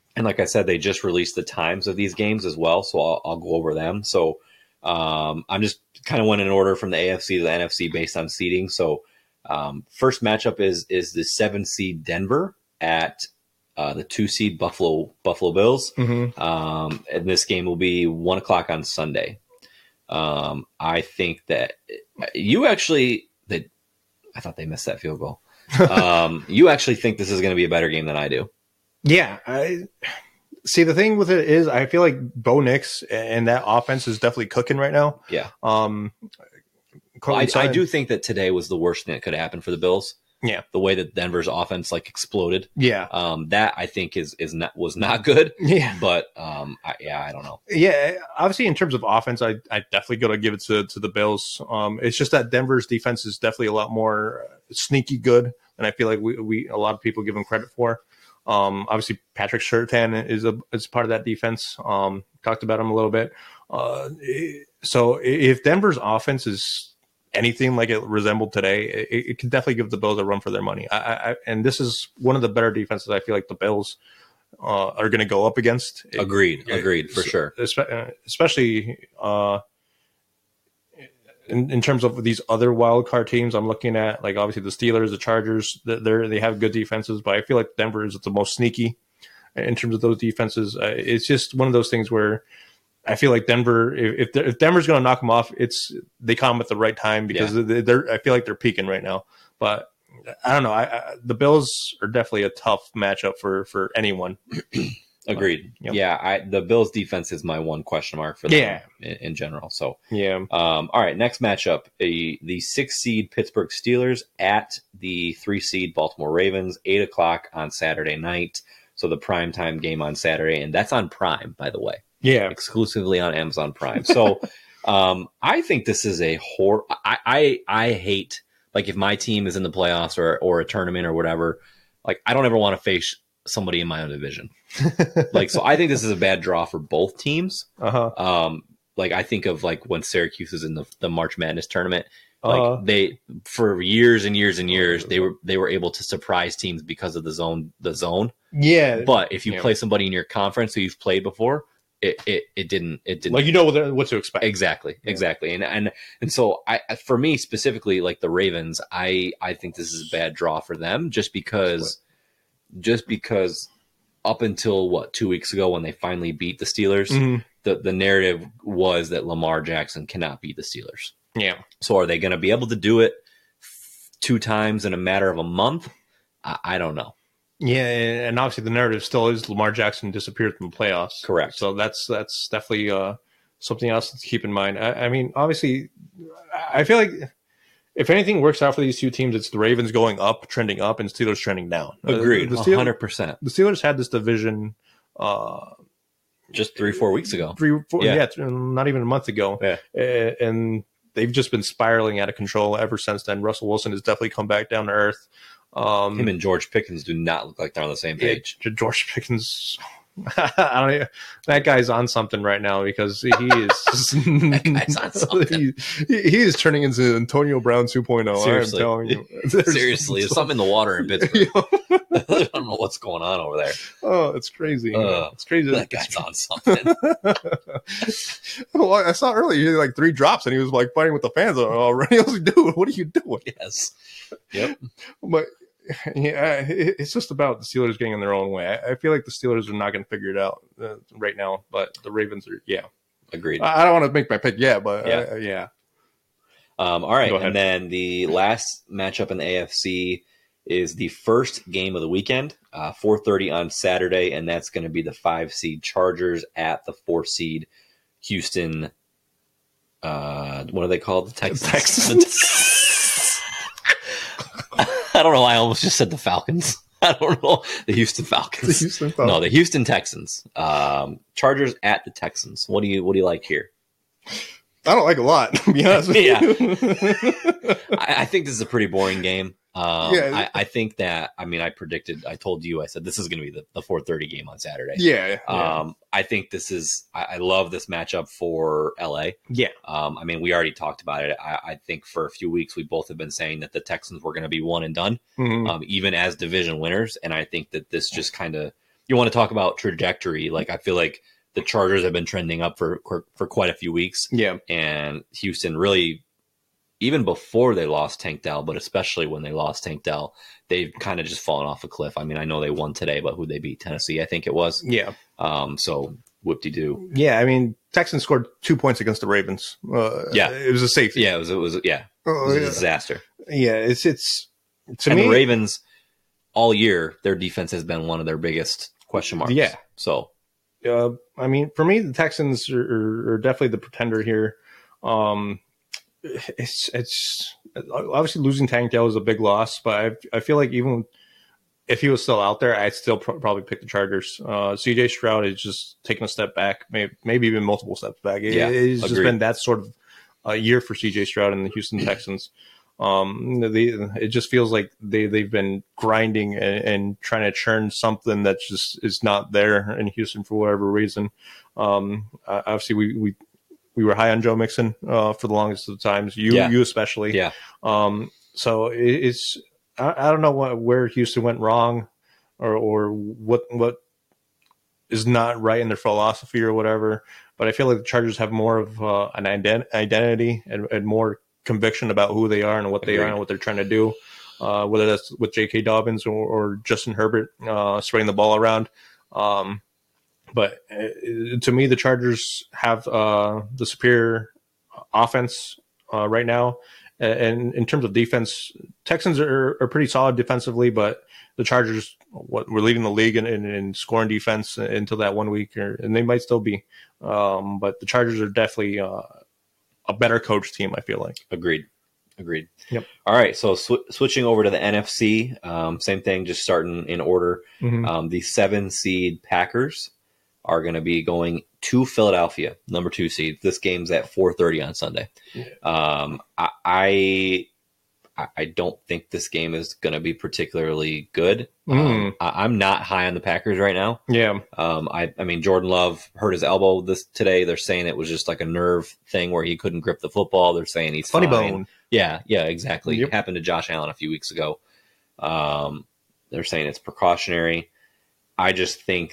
And like I said, they just released the times of these games as well, so I'll, I'll go over them. So um, I'm just kind of went in order from the A F C to the N F C based on seeding. So um, first matchup is is the seven seed Denver at uh, the two seed Buffalo Buffalo Bills. Mm-hmm. Um, and this game will be one o'clock on Sunday. Um, I think that you actually that I thought they missed that field goal. um, you actually think this is going to be a better game than I do. Yeah, I see. The thing with it is, I feel like Bo Nix and that offense is definitely cooking right now. Yeah. Um, well, I, I do think that today was the worst thing that could happen for the Bills. Yeah. The way that Denver's offense like exploded. Yeah. Um, that I think is is not was not good. Yeah. But um, I, yeah, I don't know. Yeah, obviously in terms of offense, I I definitely got to give it to to the Bills. Um, it's just that Denver's defense is definitely a lot more sneaky good, and I feel like we we a lot of people give them credit for. Um, obviously, Patrick Surtain is a is part of that defense. Um, talked about him a little bit. Uh, so if Denver's offense is anything like it resembled today, it, it can definitely give the Bills a run for their money. I, I, and this is one of the better defenses I feel like the Bills uh, are going to go up against. Agreed, it, agreed for sure. Especially uh, in, in terms of these other wild card teams, I'm looking at like obviously the Steelers, the Chargers. They they have good defenses, but I feel like Denver is the most sneaky in terms of those defenses. Uh, it's just one of those things where I feel like Denver, if if Denver's going to knock them off, it's they come at the right time because yeah. they're. I feel like they're peaking right now, but I don't know. I, I the Bills are definitely a tough matchup for for anyone. Agreed. Yep. Yeah, I, the Bills' defense is my one question mark for them yeah. in, in general. So, yeah. Um, all right, next matchup: a, the six seed Pittsburgh Steelers at the three seed Baltimore Ravens, eight o'clock on Saturday night. So the primetime game on Saturday, and that's on Prime, by the way. Yeah, exclusively on Amazon Prime. So, um, I think this is a hor. I, I I hate like if my team is in the playoffs or or a tournament or whatever. Like I don't ever want to face somebody in my own division. Like, so I think this is a bad draw for both teams. Uh-huh. Um, like I think of like when Syracuse is in the, the March Madness tournament, like uh-huh. they, for years and years and years, they were, they were able to surprise teams because of the zone, the zone. Yeah. But if you yeah. play somebody in your conference who you've played before, it, it, it didn't, it didn't like, you know what, what to expect. Exactly. Yeah. Exactly. And, and, and so I, for me specifically, like the Ravens, I, I think this is a bad draw for them just because, just because up until what, two weeks ago when they finally beat the Steelers, mm-hmm. the, the narrative was that Lamar Jackson cannot beat the Steelers. Yeah. So are they going to be able to do it two times in a matter of a month? I, I don't know. Yeah, and obviously the narrative still is Lamar Jackson disappeared from the playoffs. Correct. So that's that's definitely uh, something else to keep in mind. I, I mean, obviously, I feel like if anything works out for these two teams, it's the Ravens going up, trending up, and Steelers trending down. Agreed, uh, the one Steelers, hundred percent. The Steelers had this division uh, just three, four weeks ago. Three, four, yeah. yeah, not even a month ago. Yeah. Uh, and they've just been spiraling out of control ever since then. Russell Wilson has definitely come back down to earth. Um, Him and George Pickens do not look like they're on the same page. Yeah, George Pickens, I don't know, that guy's on something right now because he is that guy's on something. He, he is turning into Antonio Brown two point oh. Seriously, I'm telling you. Seriously, there's something in the water in Pittsburgh. I don't know what's going on over there. Oh, it's crazy. Uh, it's crazy. That guy's on something. Well, I saw earlier he had like three drops and he was like fighting with the fans already. I was like, dude, what are you doing? Yes. Yep. But yeah, it's just about the Steelers getting in their own way. I feel like the Steelers are not going to figure it out uh, right now, but the Ravens are, yeah. Agreed. I don't want to make my pick yet, but yeah. Uh, yeah. Um, all right. And then the last matchup in the A F C is the first game of the weekend, uh, four thirty on Saturday, and that's going to be the five seed Chargers at the four seed Houston. Uh, what are they called? The Texans. Texans. I don't know why I almost just said the Falcons. I don't know. The Houston Falcons. The Houston Falcons. No, the Houston Texans. Um, Chargers at the Texans. What do you what do you like here? I don't like a lot, to be honest with yeah. you. I, I think this is a pretty boring game. Um, yeah. I, I think that, I mean, I predicted, I told you, I said, this is going to be the, the four thirty game on Saturday. Yeah. yeah. Um, I think this is, I, I love this matchup for L A. Yeah. Um, I mean, we already talked about it. I, I think for a few weeks, we both have been saying that the Texans were going to be one and done, mm-hmm. um, even as division winners. And I think that this just kind of, you want to talk about trajectory. Like I feel like the Chargers have been trending up for for quite a few weeks. Yeah, and Houston really, even before they lost Tank Dell, but especially when they lost Tank Dell, they've kind of just fallen off a cliff. I mean, I know they won today, but who they beat? Tennessee, I think it was. Yeah. Um. So whoop-de-doo. Yeah, I mean, Texans scored two points against the Ravens. Uh, yeah, it was a safety. Yeah, it was. It was. Yeah, it was a disaster. Yeah, it's it's to and me. The Ravens all year, their defense has been one of their biggest question marks. Yeah. So, uh, I mean, for me, the Texans are, are, are definitely the pretender here. Um, it's it's obviously losing Tank Dell is a big loss, but I I feel like even if he was still out there, I'd still pro- probably pick the Chargers. Uh, C J Stroud is just taking a step back, maybe, maybe even multiple steps back. It, yeah, it's agreed. just been that sort of uh, year for C J Stroud and the Houston Texans. Um, they, it just feels like they, they've been grinding and, and trying to churn something that just is not there in Houston for whatever reason. Um, uh, obviously, we, we we were high on Joe Mixon uh, for the longest of the times, you yeah. you especially. Yeah. Um, so it, it's I, I don't know what, where Houston went wrong, or or what what is not right in their philosophy or whatever. But I feel like the Chargers have more of uh, an ident- identity and, and more conviction about who they are and what they Agreed. are and what they're trying to do. Uh, whether that's with J K. Dobbins or, or Justin Herbert uh, spreading the ball around. Um, but uh, to me, the Chargers have uh, the superior offense uh, right now. And in terms of defense, Texans are, are pretty solid defensively, but the Chargers, what we're leading the league in, in, in scoring defense until that one week, or, and they might still be. Um, but the Chargers are definitely uh, a better coach team, I feel like. Agreed. Agreed. Yep. All right. So sw- switching over to the N F C, um, same thing, just starting in order. Mm-hmm. Um, the seven seed Packers are going to be going to Philadelphia, number two seed. This game's at four thirty on Sunday. Yeah. Um, I, I I don't think this game is going to be particularly good. Mm. Um, I, I'm not high on the Packers right now. Yeah. Um, I, I mean, Jordan Love hurt his elbow this today. They're saying it was just like a nerve thing where he couldn't grip the football. They're saying he's Funny fine. bone. Yeah, yeah, exactly. Yep. It happened to Josh Allen a few weeks ago. Um, they're saying it's precautionary. I just think,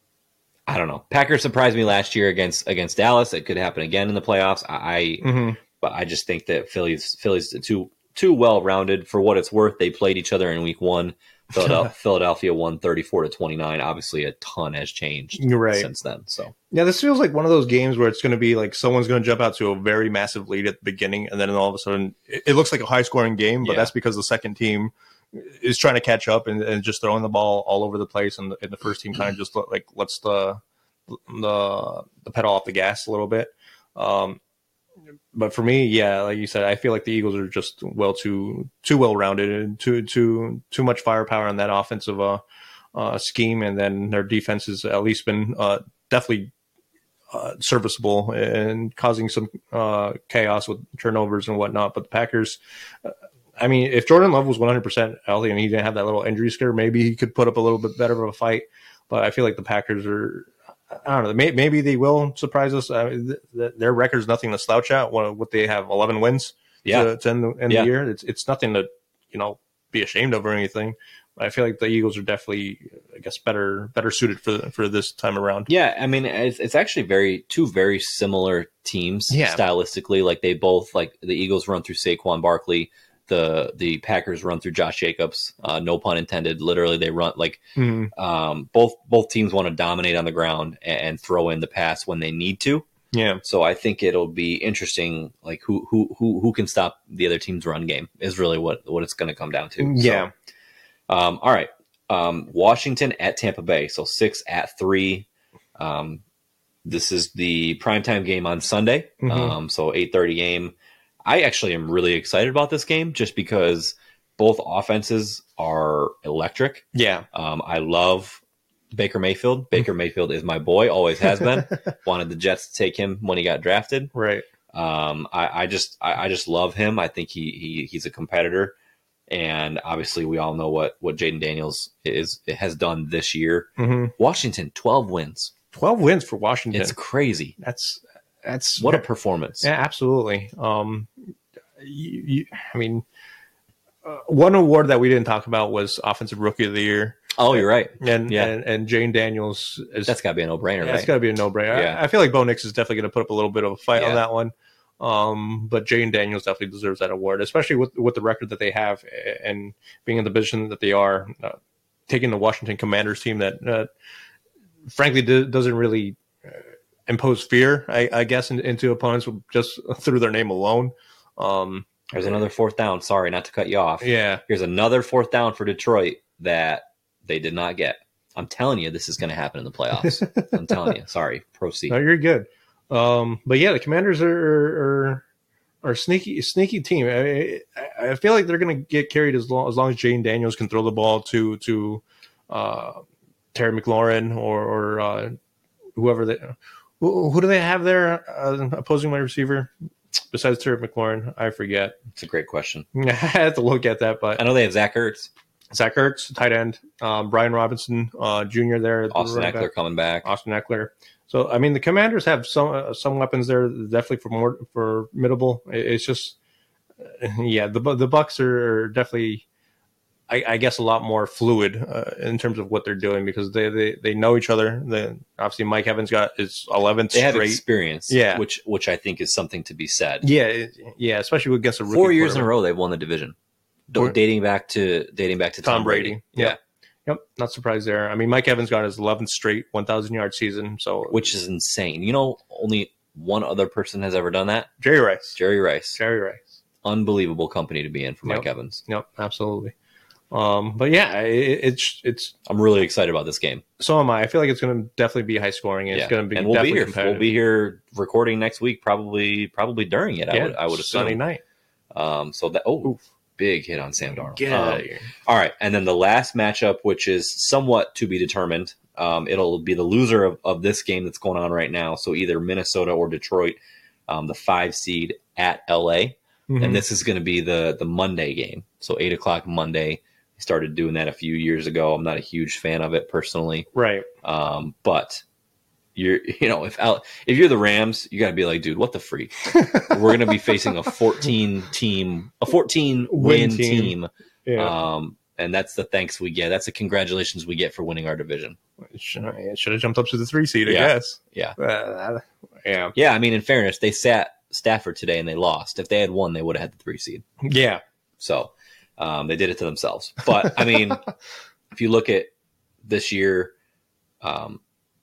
I don't know. Packers surprised me last year against against Dallas. It could happen again in the playoffs. I, Mm-hmm. but I just think that Philly's Philly's too too well rounded for what it's worth. They played each other in week one. Philadelphia, Philadelphia won thirty-four to twenty-nine. Obviously, a ton has changed You're right. since then. So Yeah, this feels like one of those games where it's going to be like someone's going to jump out to a very massive lead at the beginning, and then all of a sudden it, it looks like a high scoring game, but Yeah. that's because the second team is trying to catch up and, and just throwing the ball all over the place, and the, and the first team kind of just like lets the the the pedal off the gas a little bit. Um, but for me, yeah, like you said, I feel like the Eagles are just well too too well rounded and too too too much firepower on that offensive uh, uh, scheme, and then their defense has at least been uh, definitely uh, serviceable and causing some uh, chaos with turnovers and whatnot. But the Packers, uh, I mean, if Jordan Love was one hundred percent healthy and he didn't have that little injury scare, maybe he could put up a little bit better of a fight. But I feel like the Packers are. I don't know. Maybe, maybe they will surprise us. I mean, th- th- their record's nothing to slouch at. What, what they have, eleven wins yeah, to, to end, the, end Yeah. the year. It's it's nothing to you know be ashamed of or anything. But I feel like the Eagles are definitely, I guess, better better suited for for this time around. yeah. I mean, it's, it's actually very two very similar teams Yeah. stylistically. Like they both like the Eagles run through Saquon Barkley. The the Packers run through Josh Jacobs. Uh, no pun intended. Literally, they run like Mm-hmm. um, both both teams want to dominate on the ground and, and throw in the pass when they need to. Yeah, So I think it'll be interesting. Like who who who who can stop the other team's run game is really what what it's going to come down to. yeah. So, um, all right. Um, Washington at Tampa Bay. So six at three. Um, this is the primetime game on Sunday. Mhm. Um, so eight thirty game. I actually am really excited about this game just because both offenses are electric. Yeah. Um, I love Baker Mayfield. Baker Mayfield is my boy, always has been. Wanted the Jets to take him when he got drafted. Right. Um, I, I just I, I just love him. I think he, he he's a competitor. And obviously we all know what, what Jaden Daniels is has done this year. Mm-hmm. Washington, twelve wins. twelve wins for Washington. It's crazy. That's that's What a performance. Yeah, absolutely. Um, you, you, I mean, uh, one award that we didn't talk about was Offensive Rookie of the Year. Oh, you're right. And Yeah. and, and Jane Daniels is That's got to be a no-brainer, yeah, right? it's got to be a no-brainer. Yeah. I, I feel like Bo Nix is definitely going to put up a little bit of a fight Yeah. on that one. Um, but Jane Daniels definitely deserves that award, especially with with the record that they have and being in the position that they are, uh, taking the Washington Commanders team that, uh, frankly, do, doesn't really uh, impose fear, I, I guess, in, into opponents just through their name alone. Um, There's another fourth down. Sorry, not to cut you off. yeah. Here's another fourth down for Detroit that they did not get. I'm telling you, this is going to happen in the playoffs. I'm telling you. Sorry. Proceed. No, you're good. Um, but yeah, the Commanders are are, are sneaky sneaky team. I, I feel like they're going to get carried as long as long as Jane Daniels can throw the ball to to uh, Terry McLaurin or or uh, whoever they. Who, who do they have there uh, opposing wide receiver besides Terry McLaurin? I forget. It's a great question. I have to look at that, but I know they have Zach Ertz, Zach Ertz, tight end, um, Brian Robinson uh, Junior there, at the Austin running Eckler back. coming back. Austin Eckler. So I mean, the Commanders have some uh, some weapons there, definitely for more formidable. It's just, uh, yeah, the the Bucks are definitely, I, I guess, a lot more fluid uh, in terms of what they're doing because they they, they know each other. The, obviously, Mike Evans got his eleventh They have straight. experience, Yeah. which which I think is something to be said. Yeah, it- yeah, especially against a rookie Four years in a quarterback. row, they've won the division, Four- dating back to dating back to Tom, Tom Brady. Brady. Yeah, Yep. Yep, not surprised there. I mean, Mike Evans got his eleventh straight one thousand yard season. So which is insane. You know, only one other person has ever done that. Jerry Rice, Jerry Rice, Jerry Rice. unbelievable company to be in for Mike Yep. Evans. Yep, absolutely. Um, but yeah, it, it's it's I'm really excited about this game. so am I. I feel like it's going to definitely be high scoring. It's Yeah. going to be and we'll be definitely here. competitive. We'll be here recording next week, probably probably during it. I yeah, would I would assume. Sunday night. Um, so that oh, big hit on Sam Darnold. Get Um, out of here. All right, and then the last matchup, which is somewhat to be determined, um, it'll be the loser of, of this game that's going on right now. So either Minnesota or Detroit, um, the five seed at L A, Mhm. and this is going to be the the Monday game. So eight o'clock Monday. I started doing that a few years ago. I'm not a huge fan of it personally, Right. um, but you're you know if Al, if you're the Rams, you got to be like, dude, what the freak? We're going to be facing a fourteen team, a fourteen win Win team. team. Yeah. Um, and that's the thanks we get. That's the congratulations we get for winning our division. it should, it should have jumped up to the three seed, I Yeah. guess. Yeah. Uh, yeah. Yeah, I mean, in fairness, they sat Stafford today and they lost. If they had won, they would have had the three seed. Yeah. So um, they did it to themselves. But, I mean, if you look at this year, um,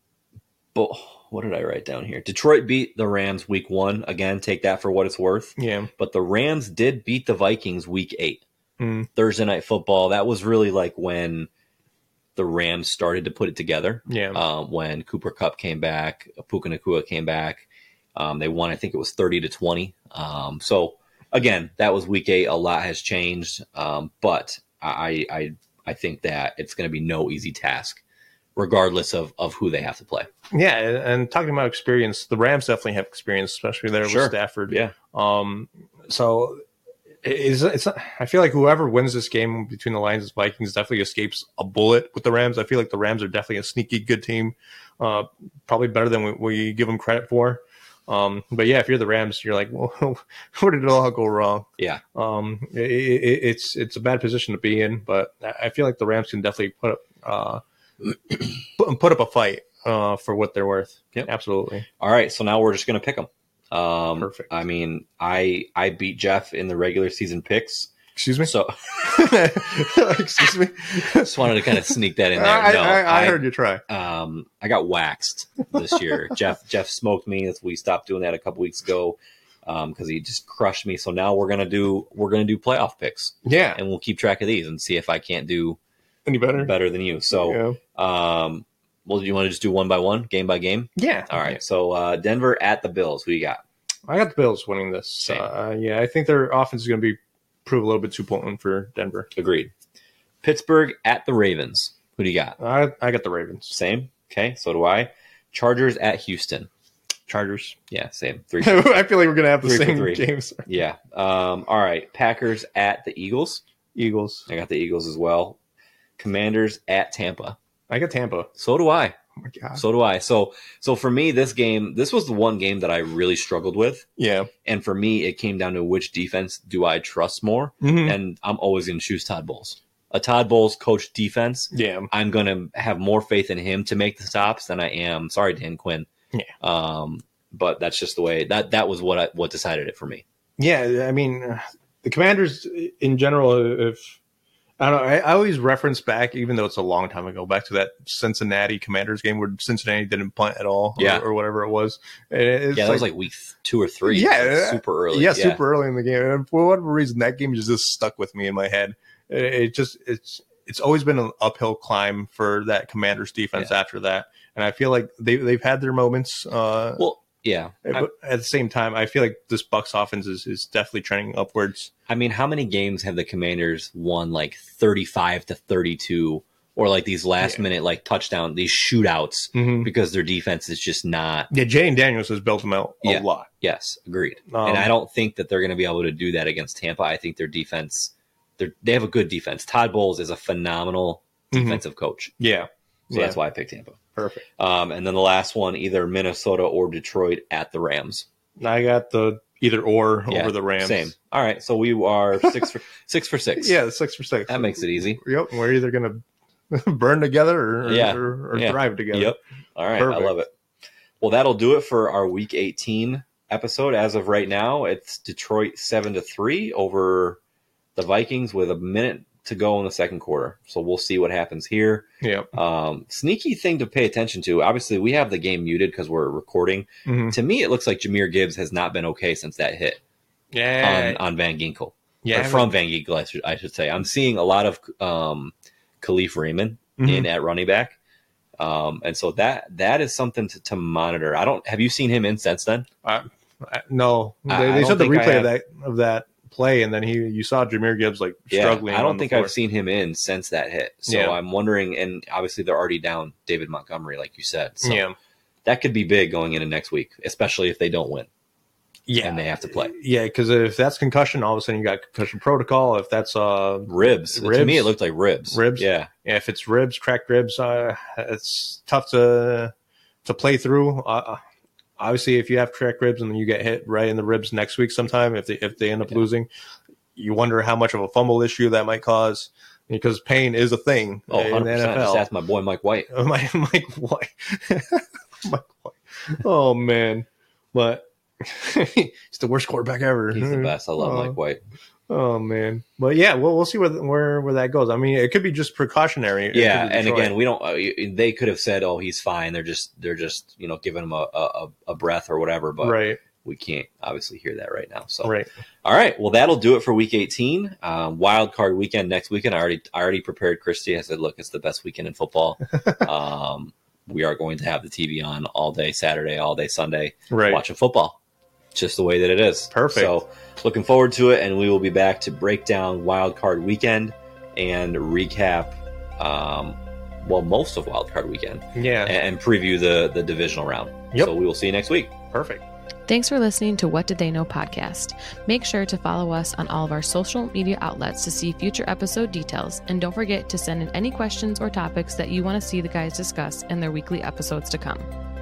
but what did I write down here? Detroit beat the Rams week one. Again, take that for what it's worth. Yeah. But the Rams did beat the Vikings week eight. Mm. Thursday Night Football. That was really like when the Rams started to put it together. Yeah. Um, when Cooper Kupp came back, Puka Nacua came back. Um, they won, I think it was thirty to twenty. Um, so again, that was week eight. A lot has changed. Um, but I, I, I think that it's going to be no easy task, regardless of, of who they have to play. Yeah. And, and talking about experience, the Rams definitely have experience, especially there Sure. with Stafford. Yeah. Um, so it's, it's not, I feel like whoever wins this game between the Lions and Vikings definitely escapes a bullet with the Rams. I feel like the Rams are definitely a sneaky good team, uh, probably better than we, we give them credit for. Um, but yeah, if you're the Rams, you're like, well, where did it all go wrong? Yeah. Um, it, it, it's it's a bad position to be in, but I feel like the Rams can definitely put up uh, put, put up a fight uh, for what they're worth. Yep. Absolutely. All right. So now we're just going to pick them. Um, Perfect. I mean, I I beat Jeff in the regular season picks. Excuse me. So Excuse me. just wanted to kind of sneak that in there. I, No, I, I heard you try. Um, I got waxed this year. Jeff Jeff smoked me as we stopped doing that a couple weeks ago because um, he just crushed me. So now we're gonna do we're gonna do playoff picks, Yeah. and we'll keep track of these and see if I can't do Any better? better than you. So, Yeah. um, well, do you want to just do one by one, game by game? Yeah. All right. So uh, Denver at the Bills. Who you got? I got the Bills winning this. Same. Uh, yeah, I think their offense is going to be prove a little bit too potent for Denver. Agreed. Pittsburgh at the Ravens. Who do you got? I I got the Ravens. Same. Okay. So do I. Chargers at Houston. Chargers. Yeah. Same. Three. I feel like we're going to have the Three for same three. games. Yeah. Um, all right. Packers at the Eagles. Eagles. I got the Eagles as well. Commanders at Tampa. I got Tampa. So do I. Oh my god. So do I. So so for me, this game, this was the one game that I really struggled with. Yeah. And for me, it came down to which defense do I trust more. Mhm. And I'm always going to choose Todd Bowles a Todd Bowles coach defense, Yeah. I'm going to have more faith in him to make the stops than I am. Sorry, Dan Quinn. Yeah. Um, but that's just the way that that was what I, what decided it for me. Yeah, I mean, uh, the Commanders in general, if I don't know, I, I always reference back, even though it's a long time ago, back to that Cincinnati Commanders game where Cincinnati didn't punt at all, or, Yeah. or whatever it was. And it's Yeah, that was like week two or three. Yeah, It was super early. Yeah, super early in the game. And for whatever reason, that game just, just stuck with me in my head. It, it just it's it's always been an uphill climb for that Commanders defense Yeah. after that, and I feel like they they've had their moments. Uh, Well, yeah. but at the same time, I feel like this Bucs offense is, is definitely trending upwards. I mean, how many games have the Commanders won like thirty-five to thirty-two or like these last Yeah. minute like touchdown, these shootouts Mm-hmm. because their defense is just not. Yeah, Jane Daniels has built them out a Yeah. lot. Yes, agreed. Um, and I don't think that they're going to be able to do that against Tampa. I think their defense, they they have a good defense. Todd Bowles is a phenomenal Mhm. defensive coach. Yeah, So yeah. that's why I picked Tampa. Perfect. Um, and then the last one, either Minnesota or Detroit at the Rams. I got the either or Yeah, over the Rams. Same. All right. So we are six for six for six. Yeah, six for six. That makes it easy. Yep, we're either gonna burn together or, Yeah. or, or Yeah. thrive together. Yep. All right. Perfect. I love it. Well, that'll do it for our week eighteen episode. As of right now, it's Detroit seven to three over the Vikings with a minute to go in the second quarter. So we'll see what happens here. Yep. Um, sneaky thing to pay attention to. Obviously, we have the game muted because we're recording. Mhm. To me, it looks like Jahmyr Gibbs has not been okay since that hit Yeah. on, on Van Ginkel. yeah. Or from Van Ginkel, I should, I should say. I'm seeing a lot of um, Khalif Raymond Mhm. in at running back. Um, and so that that is something to, to monitor. I don't have you seen him in since then? I, I, no, I- they, I they don't showed the think I replay have. of that of that play, and then he you saw Jahmyr Gibbs like struggling. Yeah, I don't on the think floor. I've seen him in since that hit. So Yeah. I'm wondering, and obviously they're already down David Montgomery, like you said. So Yeah, that could be big going into next week, especially if they don't win yeah, and they have to play. yeah. Because if that's concussion, all of a sudden you got concussion protocol. If that's uh, Ribs. To Ribs? me, it looked like ribs. Ribs? Yeah. yeah, if it's ribs, cracked ribs, uh, it's tough to to play through. Uh, obviously, if you have cracked ribs and then you get hit right in the ribs next week, sometime if they if they end up Yeah. losing, you wonder how much of a fumble issue that might cause, because pain is a thing Oh, in one the hundred percent. N F L. Just ask my boy Mike White. Mike, Mike White. Mike White. Oh man, but he's the worst quarterback ever. He's the best. I love Oh. Mike White. Oh man, but yeah, we'll we'll see where where where that goes. I mean, it could be just precautionary. It Yeah, could be and Detroit. again, we don't. Uh, they could have said, "Oh, he's fine." They're just, they're just, you know, giving him a a, a breath or whatever. But right, we can't obviously hear that right now. So, right. all right, well, that'll do it for Week eighteen. Um, wild card weekend next weekend. I already, I already prepared Christy. I said, "Look, it's the best weekend in football." um, we are going to have the T V on all day Saturday, all day Sunday, Right. watching football. Just the way that it is. Perfect. So, looking forward to it, and we will be back to break down wild card weekend and recap, um, well, most of wild card weekend, Yeah, and, and preview the the divisional round. Yep. So we will see you next week. perfect. Thanks for listening to What Did They Know podcast. Make sure to follow us on all of our social media outlets to see future episode details. And don't forget to send in any questions or topics that you want to see the guys discuss in their weekly episodes to come.